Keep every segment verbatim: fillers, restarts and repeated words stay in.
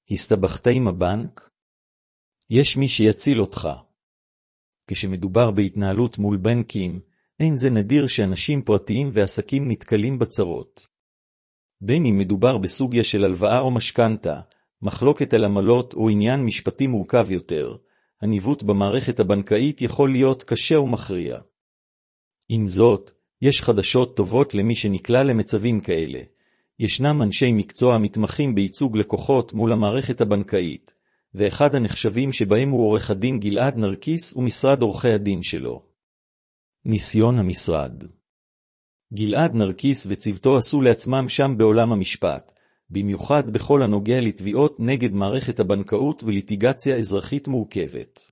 הסתבכת עם הבנק? יש מי שיציל אותך. כשמדובר בהתנהלות מול בנקים, אין זה נדיר שאנשים פרטיים ועסקים נתקלים בצרות. בין אם מדובר בסוגיה של הלוואה או משכנתה, מחלוקת על עמלות או עניין משפטי מורכב יותר, הניווט במערכת הבנקאית יכול להיות קשה ומכריע. עם זאת, יש חדשות טובות למי שנקלע למצבים כאלה. ישנם אנשי מקצוע מתמחים בייצוג לקוחות מול המערכת הבנקאית, ואחד הנחשבים שבהם הוא עורך הדין גלעד נרקיס ומשרד עורכי הדין שלו. ניסיון המשרד. גלעד נרקיס וצוותו עשו לעצמם שם בעולם המשפט, במיוחד בכל הנוגע לתביעות נגד מערכת הבנקאות וליטיגציה אזרחית מורכבת.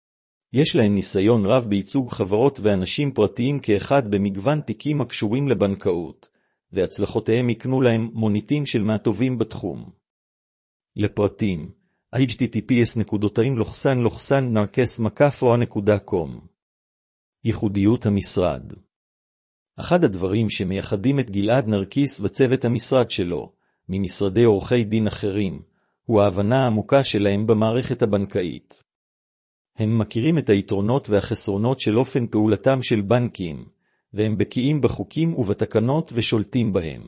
יש להם ניסיון רב בייצוג חברות ואנשים פרטיים כאחד במגוון תיקים הקשורים לבנקאות, והצלחותיהם יקנו להם מוניטין של מהטובים בתחום. לפרטים, אייץ' טי טי פי אס נקודתיים לוחסן לוחסן נרקס מקף-או נקודה קום. ייחודיות המשרד. אחד הדברים שמייחדים את גלעד נרקיס וצוות המשרד שלו, ממשרדי עורכי דין אחרים, הוא ההבנה העמוקה שלהם במערכת הבנקאית. הם מכירים את היתרונות והחסרונות של אופן פעולתם של בנקים, והם בקיאים בחוקים ובתקנות ושולטים בהם.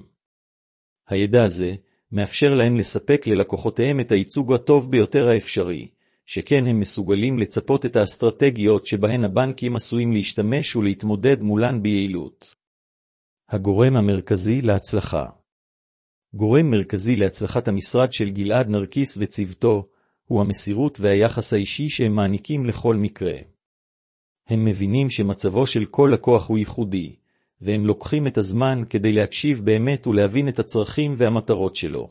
הידע הזה מאפשר להם לספק ללקוחותיהם את הייצוג הטוב ביותר האפשרי, שכן הם מסוגלים לצפות את האסטרטגיות שבהן הבנקים עשויים להשתמש ולהתמודד מולן ביעילות. הגורם המרכזי להצלחה. גורם מרכזי להצלחת המשרד של גלעד נרקיס וצוותו, הוא המסירות והיחס האישי שהם מעניקים לכל מקרה. הם מבינים שמצבו של כל לקוח הוא ייחודי, והם לוקחים את הזמן כדי להקשיב באמת ולהבין את הצרכים והמטרות שלו.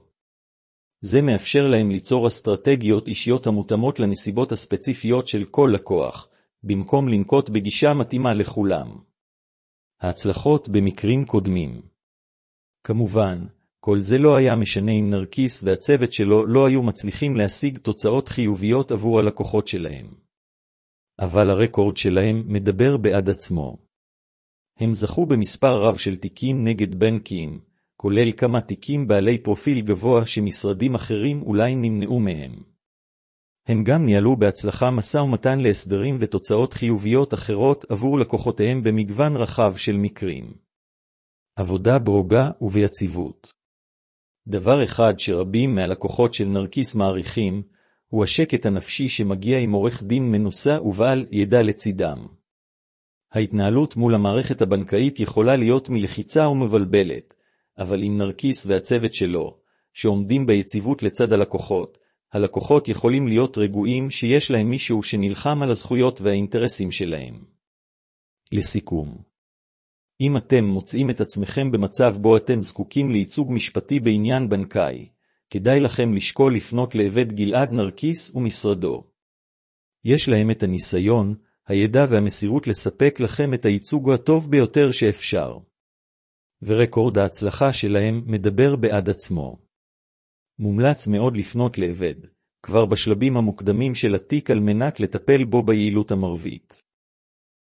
זה מאפשר להם ליצור אסטרטגיות אישיות המותאמות לנסיבות הספציפיות של כל לקוח, במקום לנקוט בגישה מתאימה לכולם. ההצלחות במקרים קודמים. כמובן, כל זה לא היה משנה אם נרקיס והצוות שלו לא היו מצליחים להשיג תוצאות חיוביות עבור הלקוחות שלהם. אבל הרקורד שלהם מדבר בעד עצמו. הם זכו במספר רב של תיקים נגד בנקים, כולל כמה תיקים בעלי פרופיל גבוה שמשרדים אחרים אולי נמנעו מהם. הם גם ניהלו בהצלחה משא ומתן להסדרים ותוצאות חיוביות אחרות עבור לקוחותיהם במגוון רחב של מקרים. עבודה ברוגע וביציבות. דבר אחד שרבים מהלקוחות של נרקיס מעריכים, הוא השקט הנפשי שמגיע עם עורך דין מנוסה ובעל ידע לצידם. ההתנהלות מול המערכת הבנקאית יכולה להיות מלחיצה ומבלבלת, אבל עם נרקיס והצוות שלו, שעומדים ביציבות לצד הלקוחות, הלקוחות יכולים להיות רגועים שיש להם מישהו שנלחם על הזכויות והאינטרסים שלהם. לסיכום, אם אתם מוצאים את עצמכם במצב בו אתם זקוקים לייצוג משפטי בעניין בנקאי, כדאי לכם לשקול לפנות לעבד גלעד נרקיס ומשרדו. יש להם את הניסיון, הידע והמסירות לספק לכם את הייצוג הטוב ביותר שאפשר. ורקורד ההצלחה שלהם מדבר בעד עצמו. מומלץ מאוד לפנות לעבד, כבר בשלבים המוקדמים של התיק על מנת לטפל בו ביעילות המרבית.